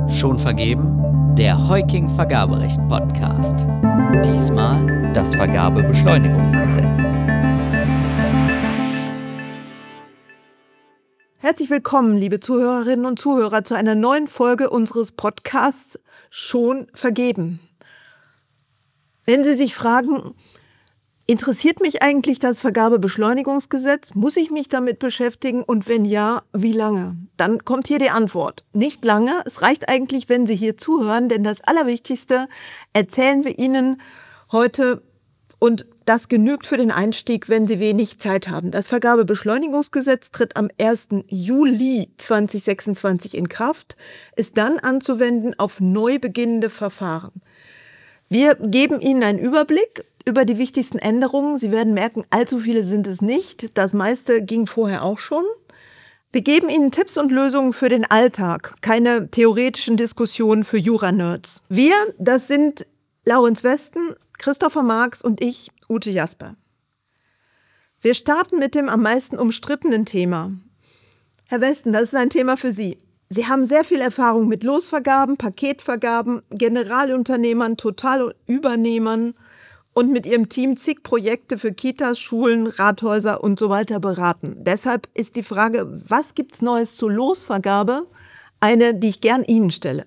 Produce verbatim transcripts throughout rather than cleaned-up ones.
Schon vergeben? Der Heuking Vergaberecht Podcast. Diesmal das Vergabebeschleunigungsgesetz. Herzlich willkommen, liebe Zuhörerinnen und Zuhörer, zu einer neuen Folge unseres Podcasts Schon vergeben. Wenn Sie sich fragen, interessiert mich eigentlich das Vergabebeschleunigungsgesetz? Muss ich mich damit beschäftigen? Und wenn ja, wie lange? Dann kommt hier die Antwort. Nicht lange. Es reicht eigentlich, wenn Sie hier zuhören, denn das Allerwichtigste erzählen wir Ihnen heute und das genügt für den Einstieg, wenn Sie wenig Zeit haben. Das Vergabebeschleunigungsgesetz tritt am ersten Juli zweitausendsechsundzwanzig in Kraft, ist dann anzuwenden auf neu beginnende Verfahren. Wir geben Ihnen einen Überblick über die wichtigsten Änderungen. Sie werden merken, allzu viele sind es nicht. Das meiste ging vorher auch schon. Wir geben Ihnen Tipps und Lösungen für den Alltag, keine theoretischen Diskussionen für Jura-Nerds. Wir, das sind Laurenz Westen, Christopher Marx und ich, Ute Jasper. Wir starten mit dem am meisten umstrittenen Thema. Herr Westen, das ist ein Thema für Sie. Sie haben sehr viel Erfahrung mit Losvergaben, Paketvergaben, Generalunternehmern, Totalübernehmern und mit Ihrem Team zig Projekte für Kitas, Schulen, Rathäuser und so weiter beraten. Deshalb ist die Frage, was gibt's Neues zur Losvergabe, eine, die ich gern Ihnen stelle.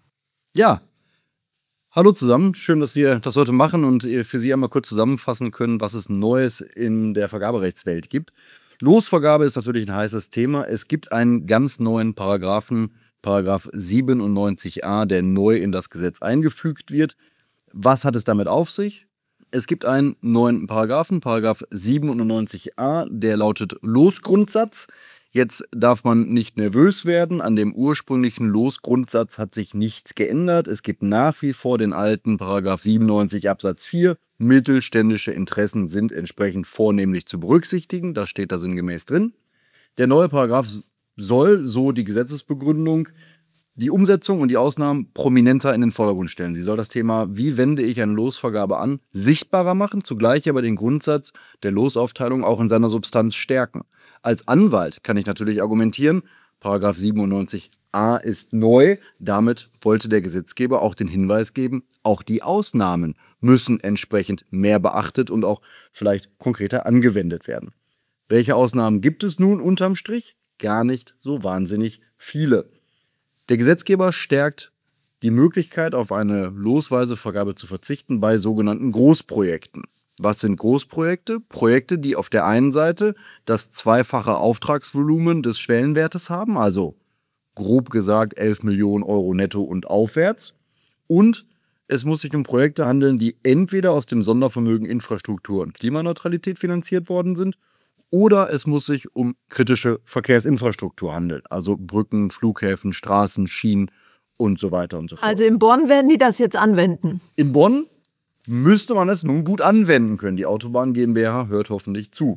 Ja, hallo zusammen. Schön, dass wir das heute machen und für Sie einmal kurz zusammenfassen können, was es Neues in der Vergaberechtswelt gibt. Losvergabe ist natürlich ein heißes Thema. Es gibt einen ganz neuen Paragraphen, Paragraph siebenundneunzig a, der neu in das Gesetz eingefügt wird. Was hat es damit auf sich? Es gibt einen neuen Paragraphen, Paragraph siebenundneunzig a, der lautet Losgrundsatz. Jetzt darf man nicht nervös werden. An dem ursprünglichen Losgrundsatz hat sich nichts geändert. Es gibt nach wie vor den alten Paragraph siebenundneunzig Absatz vier. Mittelständische Interessen sind entsprechend vornehmlich zu berücksichtigen. Das steht da sinngemäß drin. Der neue Paragraph soll, so die Gesetzesbegründung, die Umsetzung und die Ausnahmen prominenter in den Vordergrund stellen. Sie soll das Thema, wie wende ich eine Losvergabe an, sichtbarer machen, zugleich aber den Grundsatz der Losaufteilung auch in seiner Substanz stärken. Als Anwalt kann ich natürlich argumentieren, Paragraph siebenundneunzig a ist neu, damit wollte der Gesetzgeber auch den Hinweis geben, auch die Ausnahmen müssen entsprechend mehr beachtet und auch vielleicht konkreter angewendet werden. Welche Ausnahmen gibt es nun unterm Strich? Gar nicht so wahnsinnig viele. Der Gesetzgeber stärkt die Möglichkeit, auf eine losweise Vergabe zu verzichten bei sogenannten Großprojekten. Was sind Großprojekte? Projekte, die auf der einen Seite das zweifache Auftragsvolumen des Schwellenwertes haben, also grob gesagt elf Millionen Euro netto und aufwärts. Und es muss sich um Projekte handeln, die entweder aus dem Sondervermögen Infrastruktur und Klimaneutralität finanziert worden sind, oder es muss sich um kritische Verkehrsinfrastruktur handeln, also Brücken, Flughäfen, Straßen, Schienen und so weiter und so fort. Also in Bonn werden die das jetzt anwenden? In Bonn müsste man es nun gut anwenden können. Die Autobahn GmbH hört hoffentlich zu.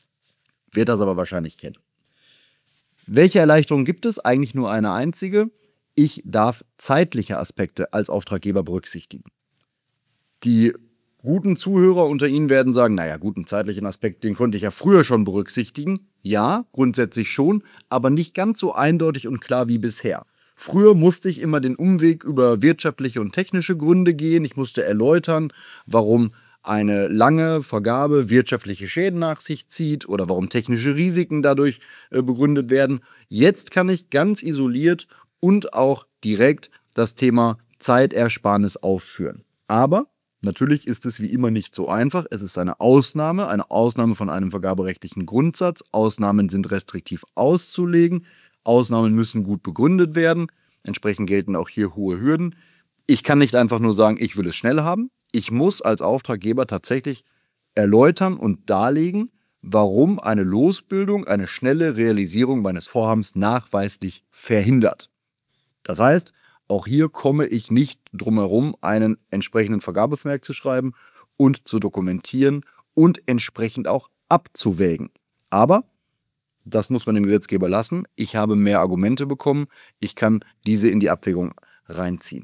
Wird das aber wahrscheinlich kennen. Welche Erleichterung gibt es? Eigentlich nur eine einzige. Ich darf zeitliche Aspekte als Auftraggeber berücksichtigen. Die guten Zuhörer unter Ihnen werden sagen, naja, guten zeitlichen Aspekt, den konnte ich ja früher schon berücksichtigen. Ja, grundsätzlich schon, aber nicht ganz so eindeutig und klar wie bisher. Früher musste ich immer den Umweg über wirtschaftliche und technische Gründe gehen. Ich musste erläutern, warum eine lange Vergabe wirtschaftliche Schäden nach sich zieht oder warum technische Risiken dadurch äh, begründet werden. Jetzt kann ich ganz isoliert und auch direkt das Thema Zeitersparnis aufführen. Aber natürlich ist es wie immer nicht so einfach. Es ist eine Ausnahme, eine Ausnahme von einem vergaberechtlichen Grundsatz. Ausnahmen sind restriktiv auszulegen. Ausnahmen müssen gut begründet werden. Entsprechend gelten auch hier hohe Hürden. Ich kann nicht einfach nur sagen, ich will es schnell haben. Ich muss als Auftraggeber tatsächlich erläutern und darlegen, warum eine Losbildung eine schnelle Realisierung meines Vorhabens nachweislich verhindert. Das heißt, auch hier komme ich nicht drum herum, einen entsprechenden Vergabevermerk zu schreiben und zu dokumentieren und entsprechend auch abzuwägen. Aber das muss man dem Gesetzgeber lassen. Ich habe mehr Argumente bekommen. Ich kann diese in die Abwägung reinziehen.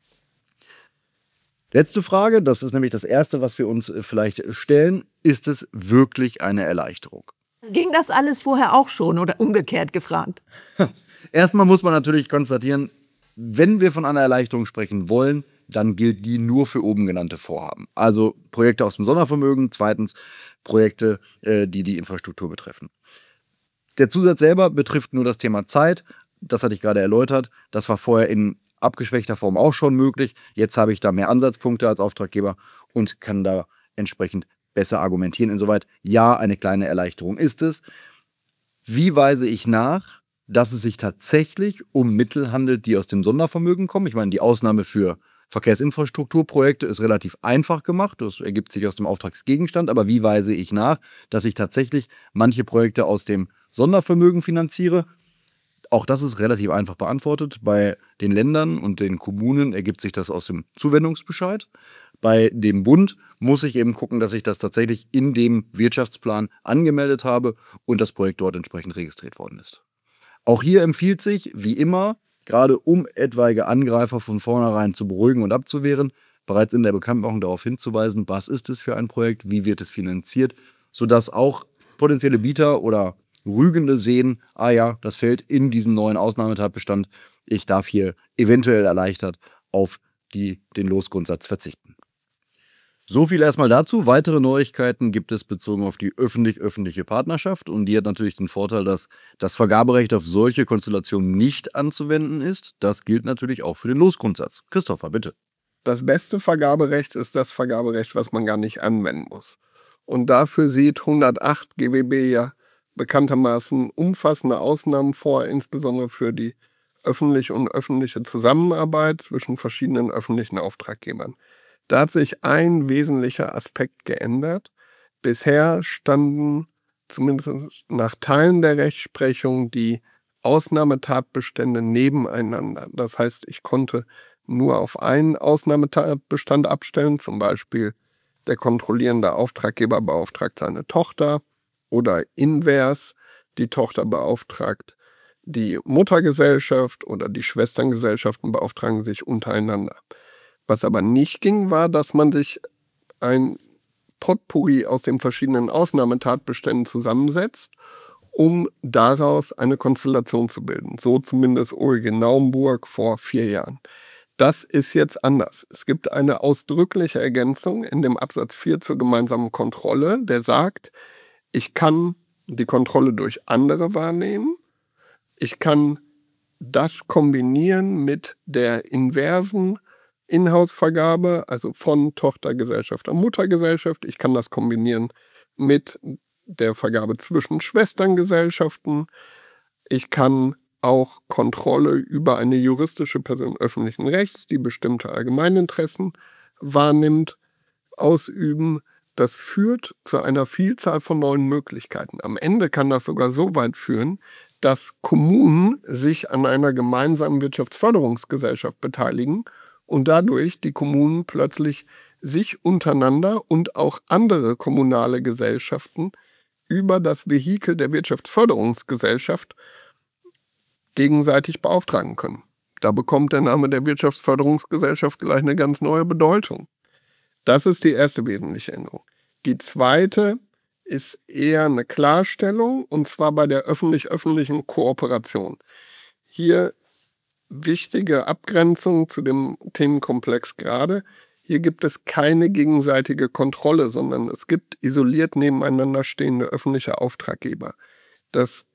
Letzte Frage, das ist nämlich das Erste, was wir uns vielleicht stellen. Ist es wirklich eine Erleichterung? Ging das alles vorher auch schon oder umgekehrt gefragt? Erstmal muss man natürlich konstatieren, Wenn wir von einer Erleichterung sprechen wollen, dann gilt die nur für oben genannte Vorhaben. Also Projekte aus dem Sondervermögen, zweitens Projekte, äh, die die Infrastruktur betreffen. Der Zusatz selber betrifft nur das Thema Zeit. Das hatte ich gerade erläutert. Das war vorher in abgeschwächter Form auch schon möglich. Jetzt habe ich da mehr Ansatzpunkte als Auftraggeber und kann da entsprechend besser argumentieren. Insoweit, ja, eine kleine Erleichterung ist es. Wie weise ich nach, dass es sich tatsächlich um Mittel handelt, die aus dem Sondervermögen kommen? Ich meine, die Ausnahme für Verkehrsinfrastrukturprojekte ist relativ einfach gemacht. Das ergibt sich aus dem Auftragsgegenstand. Aber wie weise ich nach, dass ich tatsächlich manche Projekte aus dem Sondervermögen finanziere? Auch das ist relativ einfach beantwortet. Bei den Ländern und den Kommunen ergibt sich das aus dem Zuwendungsbescheid. Bei dem Bund muss ich eben gucken, dass ich das tatsächlich in dem Wirtschaftsplan angemeldet habe und das Projekt dort entsprechend registriert worden ist. Auch hier empfiehlt sich, wie immer, gerade um etwaige Angreifer von vornherein zu beruhigen und abzuwehren, bereits in der Bekanntmachung darauf hinzuweisen, was ist es für ein Projekt, wie wird es finanziert, sodass auch potenzielle Bieter oder Rügende sehen, ah ja, das fällt in diesen neuen Ausnahmetatbestand, ich darf hier eventuell erleichtert auf die, den Losgrundsatz verzichten. So viel erstmal dazu. Weitere Neuigkeiten gibt es bezogen auf die öffentlich-öffentliche Partnerschaft und die hat natürlich den Vorteil, dass das Vergaberecht auf solche Konstellationen nicht anzuwenden ist. Das gilt natürlich auch für den Losgrundsatz. Christopher, bitte. Das beste Vergaberecht ist das Vergaberecht, was man gar nicht anwenden muss. Und dafür sieht hundertacht G W B ja bekanntermaßen umfassende Ausnahmen vor, insbesondere für die öffentliche und öffentliche Zusammenarbeit zwischen verschiedenen öffentlichen Auftraggebern. Da hat sich ein wesentlicher Aspekt geändert. Bisher standen zumindest nach Teilen der Rechtsprechung die Ausnahmetatbestände nebeneinander. Das heißt, ich konnte nur auf einen Ausnahmetatbestand abstellen, zum Beispiel der kontrollierende Auftraggeber beauftragt seine Tochter oder invers, die Tochter beauftragt die Muttergesellschaft oder die Schwesterngesellschaften beauftragen sich untereinander. Was aber nicht ging, war, dass man sich ein Potpourri aus den verschiedenen Ausnahmetatbeständen zusammensetzt, um daraus eine Konstellation zu bilden. So zumindest Ulrike Naumburg vor vier Jahren. Das ist jetzt anders. Es gibt eine ausdrückliche Ergänzung in dem Absatz vier zur gemeinsamen Kontrolle, der sagt, ich kann die Kontrolle durch andere wahrnehmen, ich kann das kombinieren mit der inversen Inhouse-Vergabe, also von Tochtergesellschaft an Muttergesellschaft. Ich kann das kombinieren mit der Vergabe zwischen Schwesterngesellschaften. Ich kann auch Kontrolle über eine juristische Person öffentlichen Rechts, die bestimmte Allgemeininteressen wahrnimmt, ausüben. Das führt zu einer Vielzahl von neuen Möglichkeiten. Am Ende kann das sogar so weit führen, dass Kommunen sich an einer gemeinsamen Wirtschaftsförderungsgesellschaft beteiligen und dadurch die Kommunen plötzlich sich untereinander und auch andere kommunale Gesellschaften über das Vehikel der Wirtschaftsförderungsgesellschaft gegenseitig beauftragen können. Da bekommt der Name der Wirtschaftsförderungsgesellschaft gleich eine ganz neue Bedeutung. Das ist die erste wesentliche Änderung. Die zweite ist eher eine Klarstellung, und zwar bei der öffentlich-öffentlichen Kooperation. Hier wichtige Abgrenzung zu dem Themenkomplex gerade. Hier gibt es keine gegenseitige Kontrolle, sondern es gibt isoliert nebeneinander stehende öffentliche Auftraggeber. Das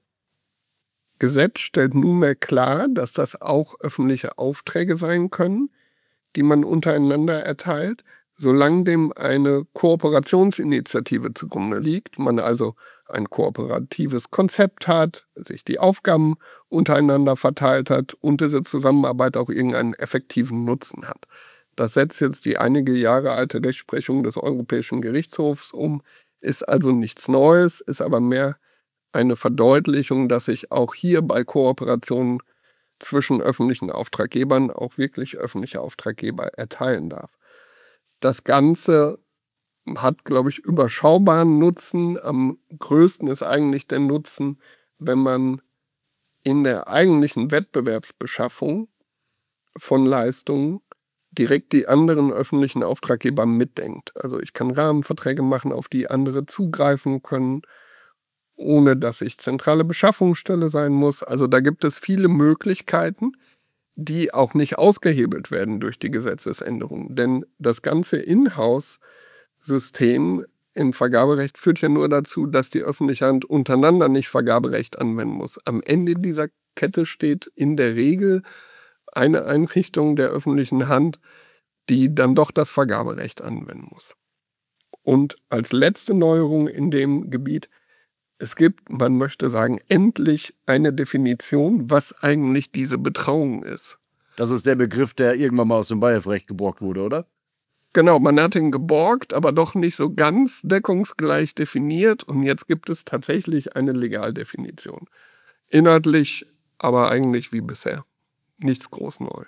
Gesetz stellt nunmehr klar, dass das auch öffentliche Aufträge sein können, die man untereinander erteilt, solange dem eine Kooperationsinitiative zugrunde liegt, man also ein kooperatives Konzept hat, sich die Aufgaben untereinander verteilt hat und diese Zusammenarbeit auch irgendeinen effektiven Nutzen hat. Das setzt jetzt die einige Jahre alte Rechtsprechung des Europäischen Gerichtshofs um, ist also nichts Neues, ist aber mehr eine Verdeutlichung, dass ich auch hier bei Kooperationen zwischen öffentlichen Auftraggebern auch wirklich öffentliche Auftraggeber erteilen darf. Das Ganze hat, glaube ich, überschaubaren Nutzen. Am größten ist eigentlich der Nutzen, wenn man in der eigentlichen Wettbewerbsbeschaffung von Leistungen direkt die anderen öffentlichen Auftraggeber mitdenkt. Also ich kann Rahmenverträge machen, auf die andere zugreifen können, ohne dass ich zentrale Beschaffungsstelle sein muss. Also da gibt es viele Möglichkeiten, die auch nicht ausgehebelt werden durch die Gesetzesänderung. Denn das ganze Inhouse-System im Vergaberecht führt ja nur dazu, dass die öffentliche Hand untereinander nicht Vergaberecht anwenden muss. Am Ende dieser Kette steht in der Regel eine Einrichtung der öffentlichen Hand, die dann doch das Vergaberecht anwenden muss. Und als letzte Neuerung in dem Gebiet, es gibt, man möchte sagen, endlich eine Definition, was eigentlich diese Betrauung ist. Das ist der Begriff, der irgendwann mal aus dem Beihilferecht geborgt wurde, oder? Genau, man hat ihn geborgt, aber doch nicht so ganz deckungsgleich definiert. Und jetzt gibt es tatsächlich eine Legaldefinition. Inhaltlich aber eigentlich wie bisher. Nichts groß neu.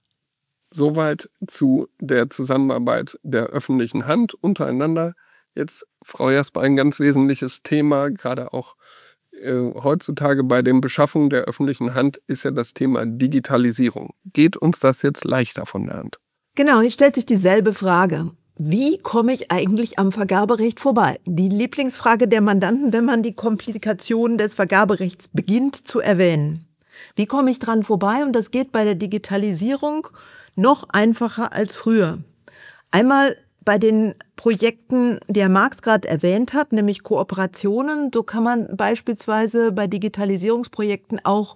Soweit zu der Zusammenarbeit der öffentlichen Hand untereinander. Jetzt, Frau Jasper, ein ganz wesentliches Thema, gerade auch äh, heutzutage bei den Beschaffungen der öffentlichen Hand, ist ja das Thema Digitalisierung. Geht uns das jetzt leichter von der Hand? Genau, hier stellt sich dieselbe Frage. Wie komme ich eigentlich am Vergaberecht vorbei? Die Lieblingsfrage der Mandanten, wenn man die Komplikationen des Vergaberechts beginnt zu erwähnen. Wie komme ich dran vorbei? Und das geht bei der Digitalisierung noch einfacher als früher. Einmal bei den Projekten, die Herr Marx gerade erwähnt hat, nämlich Kooperationen. So kann man beispielsweise bei Digitalisierungsprojekten auch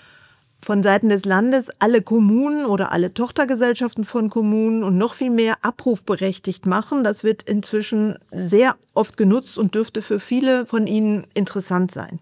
von Seiten des Landes alle Kommunen oder alle Tochtergesellschaften von Kommunen und noch viel mehr abrufberechtigt machen. Das wird inzwischen sehr oft genutzt und dürfte für viele von Ihnen interessant sein.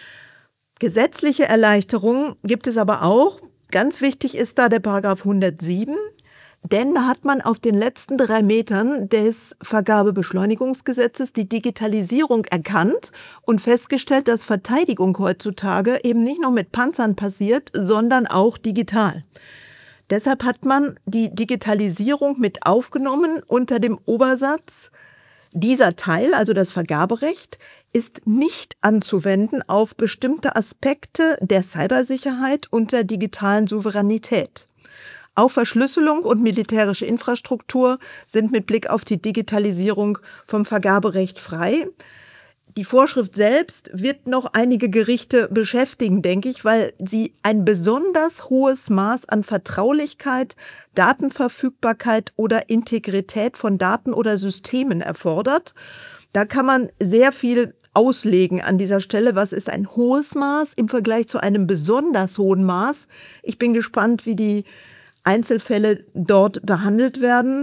Gesetzliche Erleichterungen gibt es aber auch. Ganz wichtig ist da der Paragraph hundertsieben, denn da hat man auf den letzten drei Metern des Vergabebeschleunigungsgesetzes die Digitalisierung erkannt und festgestellt, dass Verteidigung heutzutage eben nicht nur mit Panzern passiert, sondern auch digital. Deshalb hat man die Digitalisierung mit aufgenommen unter dem Obersatz: Dieser Teil, also das Vergaberecht, ist nicht anzuwenden auf bestimmte Aspekte der Cybersicherheit und der digitalen Souveränität. Auch Verschlüsselung und militärische Infrastruktur sind mit Blick auf die Digitalisierung vom Vergaberecht frei. Die Vorschrift selbst wird noch einige Gerichte beschäftigen, denke ich, weil sie ein besonders hohes Maß an Vertraulichkeit, Datenverfügbarkeit oder Integrität von Daten oder Systemen erfordert. Da kann man sehr viel auslegen an dieser Stelle. Was ist ein hohes Maß im Vergleich zu einem besonders hohen Maß? Ich bin gespannt, wie die Einzelfälle dort behandelt werden.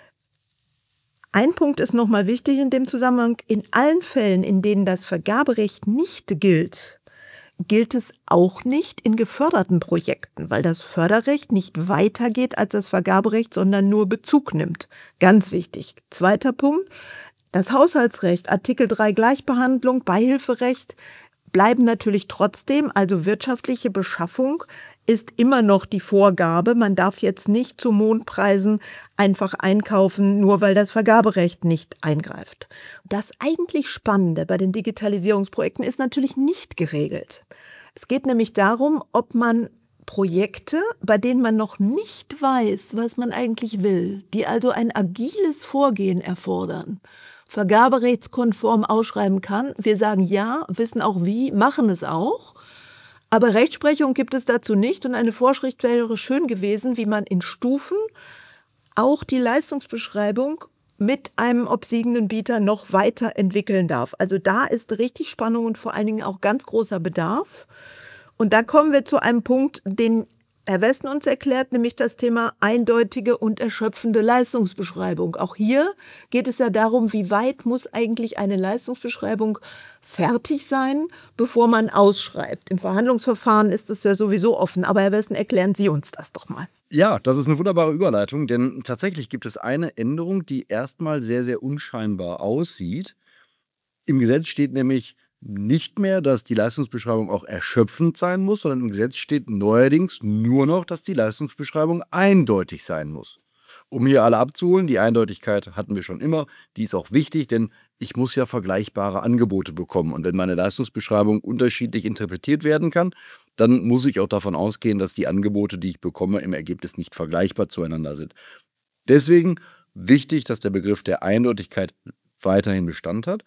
Ein Punkt ist nochmal wichtig in dem Zusammenhang. In allen Fällen, in denen das Vergaberecht nicht gilt, gilt es auch nicht in geförderten Projekten, weil das Förderrecht nicht weitergeht als das Vergaberecht, sondern nur Bezug nimmt. Ganz wichtig. Zweiter Punkt. Das Haushaltsrecht, Artikel drei Gleichbehandlung, Beihilferecht bleiben natürlich trotzdem, also wirtschaftliche Beschaffung ist immer noch die Vorgabe. Man darf jetzt nicht zu Mondpreisen einfach einkaufen, nur weil das Vergaberecht nicht eingreift. Das eigentlich Spannende bei den Digitalisierungsprojekten ist natürlich nicht geregelt. Es geht nämlich darum, ob man Projekte, bei denen man noch nicht weiß, was man eigentlich will, die also ein agiles Vorgehen erfordern, vergaberechtskonform ausschreiben kann. Wir sagen ja, wissen auch wie, machen es auch. Aber Rechtsprechung gibt es dazu nicht und eine Vorschrift wäre schön gewesen, wie man in Stufen auch die Leistungsbeschreibung mit einem obsiegenden Bieter noch weiter entwickeln darf. Also da ist richtig Spannung und vor allen Dingen auch ganz großer Bedarf. Und da kommen wir zu einem Punkt, den Herr Westen uns erklärt, nämlich das Thema eindeutige und erschöpfende Leistungsbeschreibung. Auch hier geht es ja darum, wie weit muss eigentlich eine Leistungsbeschreibung fertig sein, bevor man ausschreibt. Im Verhandlungsverfahren ist es ja sowieso offen, aber Herr Westen, erklären Sie uns das doch mal. Ja, das ist eine wunderbare Überleitung, denn tatsächlich gibt es eine Änderung, die erstmal sehr, sehr unscheinbar aussieht. Im Gesetz steht nämlich nicht mehr, dass die Leistungsbeschreibung auch erschöpfend sein muss, sondern im Gesetz steht neuerdings nur noch, dass die Leistungsbeschreibung eindeutig sein muss. Um hier alle abzuholen, die Eindeutigkeit hatten wir schon immer, die ist auch wichtig, denn ich muss ja vergleichbare Angebote bekommen. Und wenn meine Leistungsbeschreibung unterschiedlich interpretiert werden kann, dann muss ich auch davon ausgehen, dass die Angebote, die ich bekomme, im Ergebnis nicht vergleichbar zueinander sind. Deswegen wichtig, dass der Begriff der Eindeutigkeit weiterhin Bestand hat.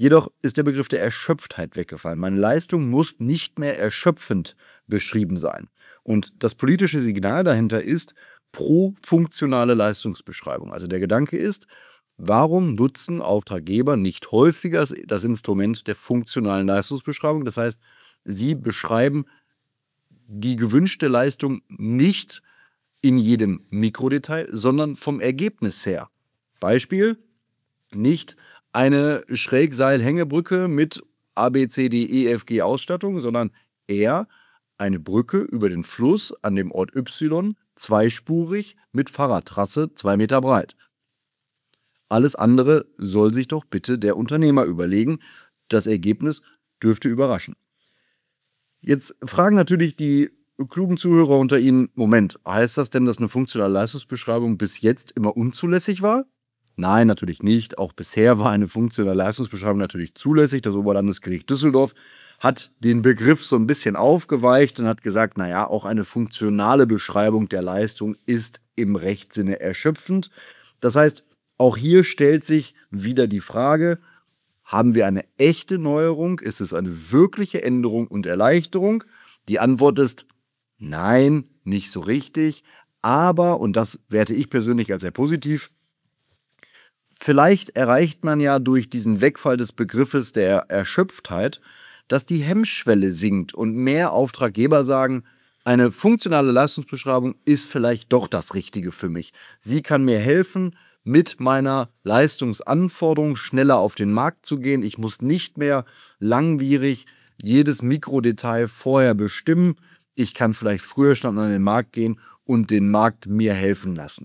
Jedoch ist der Begriff der Erschöpftheit weggefallen. Meine Leistung muss nicht mehr erschöpfend beschrieben sein. Und das politische Signal dahinter ist pro-funktionale Leistungsbeschreibung. Also der Gedanke ist, warum nutzen Auftraggeber nicht häufiger das Instrument der funktionalen Leistungsbeschreibung? Das heißt, sie beschreiben die gewünschte Leistung nicht in jedem Mikrodetail, sondern vom Ergebnis her. Beispiel, nicht eine Schrägseilhängebrücke mit A, B, C, D, E, F, G Ausstattung, sondern eher eine Brücke über den Fluss an dem Ort Y, zweispurig mit Fahrradtrasse, zwei Meter breit. Alles andere soll sich doch bitte der Unternehmer überlegen. Das Ergebnis dürfte überraschen. Jetzt fragen natürlich die klugen Zuhörer unter Ihnen, Moment, heißt das denn, dass eine funktionale Leistungsbeschreibung bis jetzt immer unzulässig war? Nein, natürlich nicht. Auch bisher war eine funktionale Leistungsbeschreibung natürlich zulässig. Das Oberlandesgericht Düsseldorf hat den Begriff so ein bisschen aufgeweicht und hat gesagt, naja, auch eine funktionale Beschreibung der Leistung ist im Rechtssinne erschöpfend. Das heißt, auch hier stellt sich wieder die Frage, haben wir eine echte Neuerung? Ist es eine wirkliche Änderung und Erleichterung? Die Antwort ist nein, nicht so richtig. Aber, und das werte ich persönlich als sehr positiv, vielleicht erreicht man ja durch diesen Wegfall des Begriffes der Erschöpftheit, dass die Hemmschwelle sinkt und mehr Auftraggeber sagen, eine funktionale Leistungsbeschreibung ist vielleicht doch das Richtige für mich. Sie kann mir helfen, mit meiner Leistungsanforderung schneller auf den Markt zu gehen. Ich muss nicht mehr langwierig jedes Mikrodetail vorher bestimmen. Ich kann vielleicht früher schon an den Markt gehen und den Markt mir helfen lassen.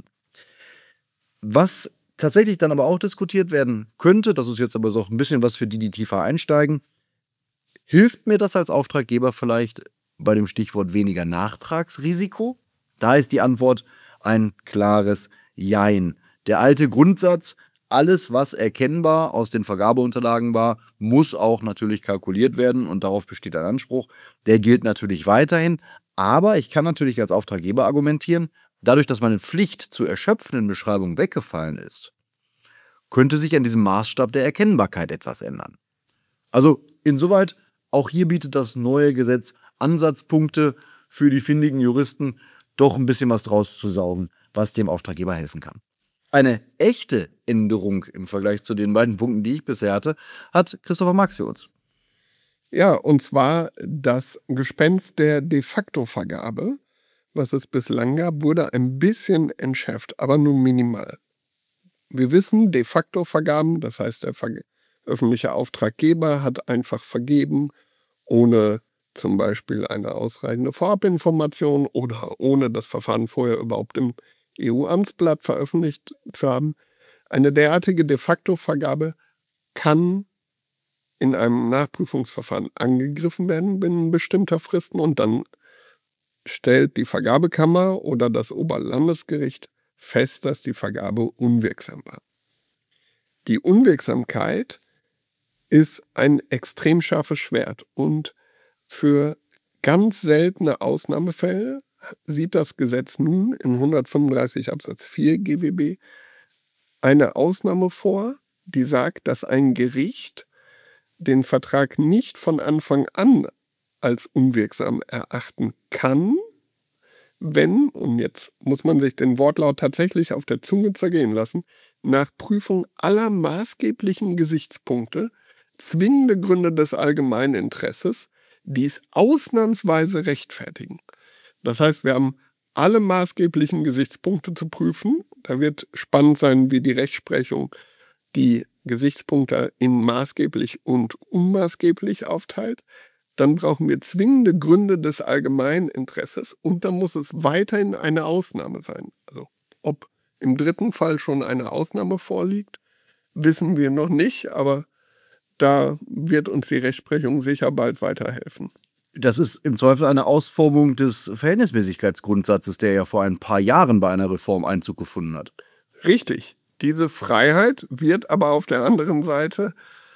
Was tatsächlich dann aber auch diskutiert werden könnte, das ist jetzt aber so ein bisschen was für die, die tiefer einsteigen, hilft mir das als Auftraggeber vielleicht bei dem Stichwort weniger Nachtragsrisiko? Da ist die Antwort ein klares Jein. Der alte Grundsatz, alles, was erkennbar aus den Vergabeunterlagen war, muss auch natürlich kalkuliert werden und darauf besteht ein Anspruch. Der gilt natürlich weiterhin, aber ich kann natürlich als Auftraggeber argumentieren, dadurch, dass meine Pflicht zur erschöpfenden Beschreibung weggefallen ist, könnte sich an diesem Maßstab der Erkennbarkeit etwas ändern. Also insoweit, auch hier bietet das neue Gesetz Ansatzpunkte für die findigen Juristen, doch ein bisschen was draus zu saugen, was dem Auftraggeber helfen kann. Eine echte Änderung im Vergleich zu den beiden Punkten, die ich bisher hatte, hat Christopher Marx für uns. Ja, und zwar das Gespenst der De-facto-Vergabe, was es bislang gab, wurde ein bisschen entschärft, aber nur minimal. Wir wissen, De-facto-Vergaben, das heißt, der Ver- öffentliche Auftraggeber hat einfach vergeben, ohne zum Beispiel eine ausreichende Vorabinformation oder ohne das Verfahren vorher überhaupt im E U-Amtsblatt veröffentlicht zu haben. Eine derartige De-facto-Vergabe kann in einem Nachprüfungsverfahren angegriffen werden binnen bestimmter Fristen und dann stellt die Vergabekammer oder das Oberlandesgericht fest, dass die Vergabe unwirksam war. Die Unwirksamkeit ist ein extrem scharfes Schwert und für ganz seltene Ausnahmefälle sieht das Gesetz nun in hundertfünfunddreißig Absatz vier G W B eine Ausnahme vor, die sagt, dass ein Gericht den Vertrag nicht von Anfang an als unwirksam erachten kann, wenn, und jetzt muss man sich den Wortlaut tatsächlich auf der Zunge zergehen lassen, nach Prüfung aller maßgeblichen Gesichtspunkte zwingende Gründe des allgemeinen Interesses dies ausnahmsweise rechtfertigen. Das heißt, wir haben alle maßgeblichen Gesichtspunkte zu prüfen. Da wird spannend sein, wie die Rechtsprechung die Gesichtspunkte in maßgeblich und unmaßgeblich aufteilt. Dann brauchen wir zwingende Gründe des allgemeinen Interesses und dann muss es weiterhin eine Ausnahme sein. Also ob im dritten Fall schon eine Ausnahme vorliegt, wissen wir noch nicht, aber da wird uns die Rechtsprechung sicher bald weiterhelfen. Das ist im Zweifel eine Ausformung des Verhältnismäßigkeitsgrundsatzes, der ja vor ein paar Jahren bei einer Reform Einzug gefunden hat. Richtig. Diese Freiheit wird aber auf der anderen Seite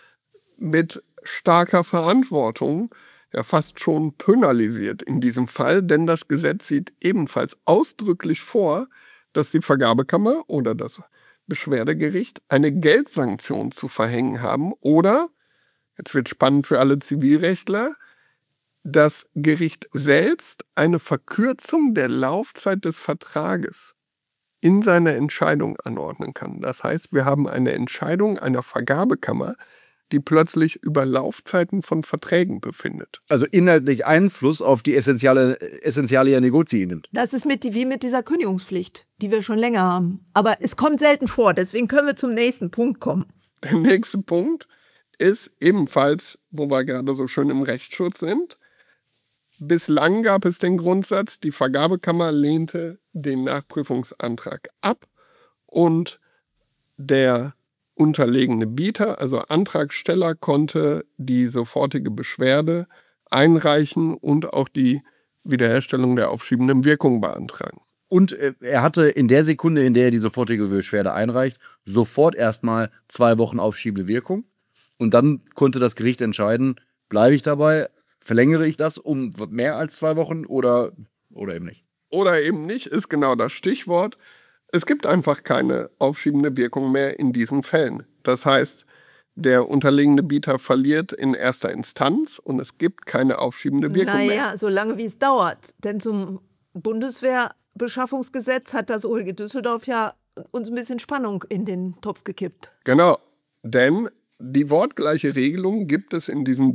mit starker Verantwortung ja fast schon penalisiert in diesem Fall, denn das Gesetz sieht ebenfalls ausdrücklich vor, dass die Vergabekammer oder das Beschwerdegericht eine Geldsanktion zu verhängen haben oder jetzt wird spannend für alle Zivilrechtler, das Gericht selbst eine Verkürzung der Laufzeit des Vertrages in seiner Entscheidung anordnen kann. Das heißt, wir haben eine Entscheidung einer Vergabekammer, die plötzlich über Laufzeiten von Verträgen befindet. Also inhaltlich Einfluss auf die essentielle, Essentialia Negotii nimmt. Das ist mit, wie mit dieser Kündigungspflicht, die wir schon länger haben. Aber es kommt selten vor, deswegen können wir zum nächsten Punkt kommen. Der nächste Punkt ist ebenfalls, wo wir gerade so schön im Rechtsschutz sind. Bislang gab es den Grundsatz, die Vergabekammer lehnte den Nachprüfungsantrag ab und der unterlegene Bieter, also Antragsteller, konnte die sofortige Beschwerde einreichen und auch die Wiederherstellung der aufschiebenden Wirkung beantragen. Und äh, er hatte in der Sekunde, in der er die sofortige Beschwerde einreicht, sofort erstmal zwei Wochen Aufschiebewirkung. Und dann konnte das Gericht entscheiden, bleibe ich dabei, verlängere ich das um mehr als zwei Wochen oder, oder eben nicht. Oder eben nicht, ist genau das Stichwort. Es gibt einfach keine aufschiebende Wirkung mehr in diesen Fällen. Das heißt, der unterlegene Bieter verliert in erster Instanz und es gibt keine aufschiebende Wirkung naja, mehr. Naja, solange wie es dauert. Denn zum Bundeswehrbeschaffungsgesetz hat das O L G Düsseldorf ja uns ein bisschen Spannung in den Topf gekippt. Genau, denn die wortgleiche Regelung gibt es in diesem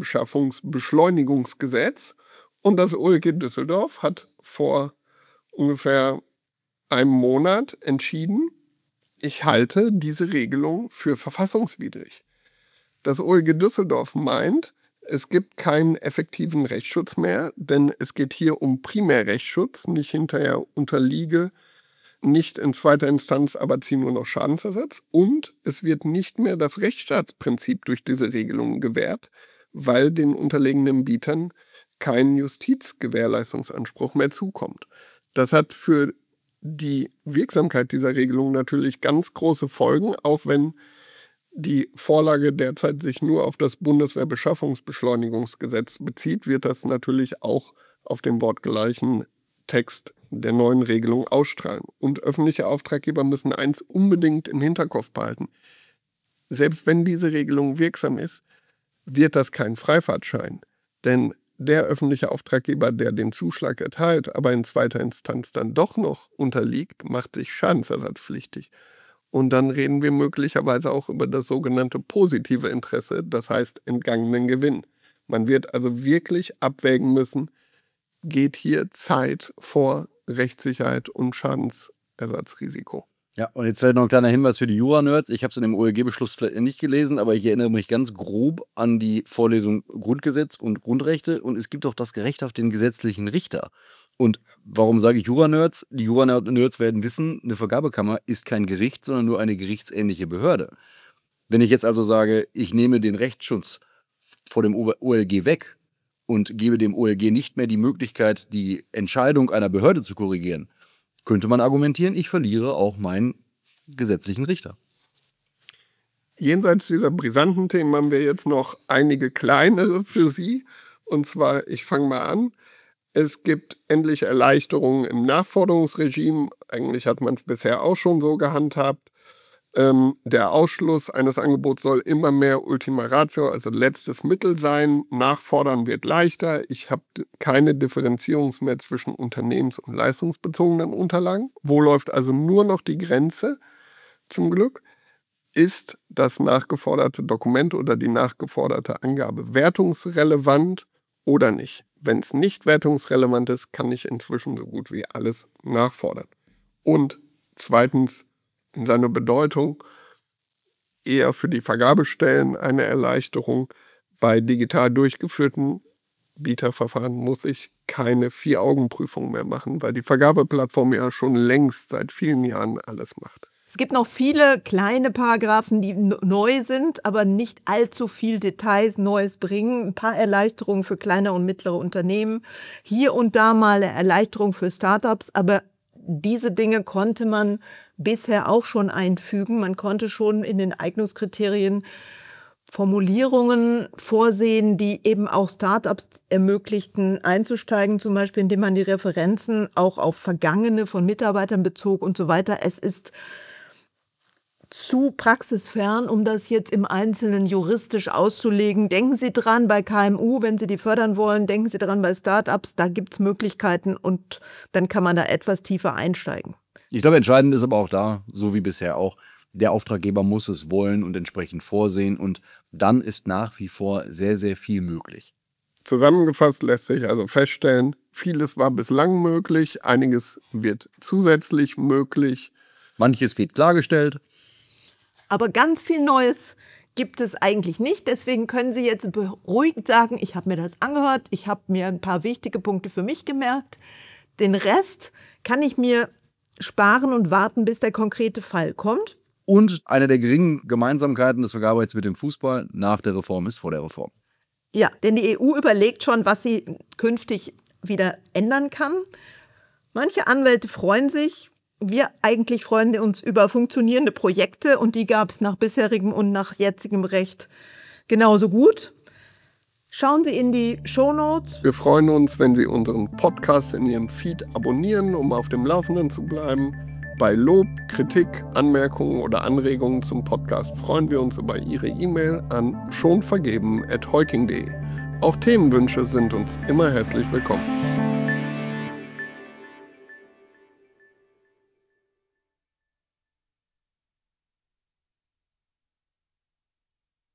Bundeswehrbeschaffungsbeschleunigungsgesetz und das O L G Düsseldorf hat vor ungefähr einem Monat entschieden, ich halte diese Regelung für verfassungswidrig. Das O L G Düsseldorf meint, es gibt keinen effektiven Rechtsschutz mehr, denn es geht hier um Primärrechtsschutz, nicht hinterher unterliege, nicht in zweiter Instanz, aber ziehe nur noch Schadensersatz. Und es wird nicht mehr das Rechtsstaatsprinzip durch diese Regelung gewährt, weil den unterlegenen Bietern kein Justizgewährleistungsanspruch mehr zukommt. Das hat für die Wirksamkeit dieser Regelung natürlich ganz große Folgen, auch wenn die Vorlage derzeit sich nur auf das Bundeswehrbeschaffungsbeschleunigungsgesetz bezieht, wird das natürlich auch auf den wortgleichen Text der neuen Regelung ausstrahlen. Und öffentliche Auftraggeber müssen eins unbedingt im Hinterkopf behalten. Selbst wenn diese Regelung wirksam ist, wird das kein Freifahrtschein. Denn der öffentliche Auftraggeber, der den Zuschlag erteilt, aber in zweiter Instanz dann doch noch unterliegt, macht sich schadensersatzpflichtig. Und dann reden wir möglicherweise auch über das sogenannte positive Interesse, das heißt entgangenen Gewinn. Man wird also wirklich abwägen müssen, geht hier Zeit vor Rechtssicherheit und Schadensersatzrisiko. Ja, und jetzt vielleicht noch ein kleiner Hinweis für die Jura-Nerds. Ich habe es in dem O L G-Beschluss vielleicht nicht gelesen, aber ich erinnere mich ganz grob an die Vorlesung Grundgesetz und Grundrechte. Und es gibt auch das Recht auf den gesetzlichen Richter. Und warum sage ich Jura-Nerds? Die Jura-Nerds werden wissen, eine Vergabekammer ist kein Gericht, sondern nur eine gerichtsähnliche Behörde. Wenn ich jetzt also sage, ich nehme den Rechtsschutz vor dem O L G weg und gebe dem O L G nicht mehr die Möglichkeit, die Entscheidung einer Behörde zu korrigieren, könnte man argumentieren, ich verliere auch meinen gesetzlichen Richter. Jenseits dieser brisanten Themen haben wir jetzt noch einige kleinere für Sie. Und zwar, ich fange mal an, es gibt endlich Erleichterungen im Nachforderungsregime. Eigentlich hat man es bisher auch schon so gehandhabt. Ähm, der Ausschluss eines Angebots soll immer mehr Ultima Ratio, also letztes Mittel sein. Nachfordern wird leichter. Ich habe keine Differenzierung mehr zwischen unternehmens- und leistungsbezogenen Unterlagen. Wo läuft also nur noch die Grenze? Zum Glück ist das nachgeforderte Dokument oder die nachgeforderte Angabe wertungsrelevant oder nicht. Wenn es nicht wertungsrelevant ist, kann ich inzwischen so gut wie alles nachfordern. Und zweitens, in seiner Bedeutung eher für die Vergabestellen eine Erleichterung. Bei digital durchgeführten Bieterverfahren muss ich keine Vier-Augen-Prüfung mehr machen, weil die Vergabeplattform ja schon längst seit vielen Jahren alles macht. Es gibt noch viele kleine Paragraphen, die neu sind, aber nicht allzu viel Details Neues bringen. Ein paar Erleichterungen für kleine und mittlere Unternehmen. Hier und da mal eine Erleichterung für Startups, aber diese Dinge konnte man bisher auch schon einfügen. Man konnte schon in den Eignungskriterien Formulierungen vorsehen, die eben auch Startups ermöglichten, einzusteigen, zum Beispiel indem man die Referenzen auch auf Vergangene von Mitarbeitern bezog und so weiter. Es ist zu praxisfern, um das jetzt im Einzelnen juristisch auszulegen. Denken Sie dran bei K M U, wenn Sie die fördern wollen, denken Sie dran bei Startups, da gibt es Möglichkeiten und dann kann man da etwas tiefer einsteigen. Ich glaube, entscheidend ist aber auch da, so wie bisher auch, der Auftraggeber muss es wollen und entsprechend vorsehen und dann ist nach wie vor sehr, sehr viel möglich. Zusammengefasst lässt sich also feststellen, vieles war bislang möglich, einiges wird zusätzlich möglich. Manches wird klargestellt. Aber ganz viel Neues gibt es eigentlich nicht. Deswegen können Sie jetzt beruhigt sagen, ich habe mir das angehört, ich habe mir ein paar wichtige Punkte für mich gemerkt. Den Rest kann ich mir sparen und warten, bis der konkrete Fall kommt. Und eine der geringen Gemeinsamkeiten des Vergaberechts mit dem Fußball nach der Reform ist vor der Reform. Ja, denn die E U überlegt schon, was sie künftig wieder ändern kann. Manche Anwälte freuen sich. Wir eigentlich freuen uns über funktionierende Projekte und die gab es nach bisherigem und nach jetzigem Recht genauso gut. Schauen Sie in die Shownotes. Wir freuen uns, wenn Sie unseren Podcast in Ihrem Feed abonnieren, um auf dem Laufenden zu bleiben. Bei Lob, Kritik, Anmerkungen oder Anregungen zum Podcast freuen wir uns über Ihre E-Mail an schonvergeben at heuking punkt de. Auch Themenwünsche sind uns immer herzlich willkommen.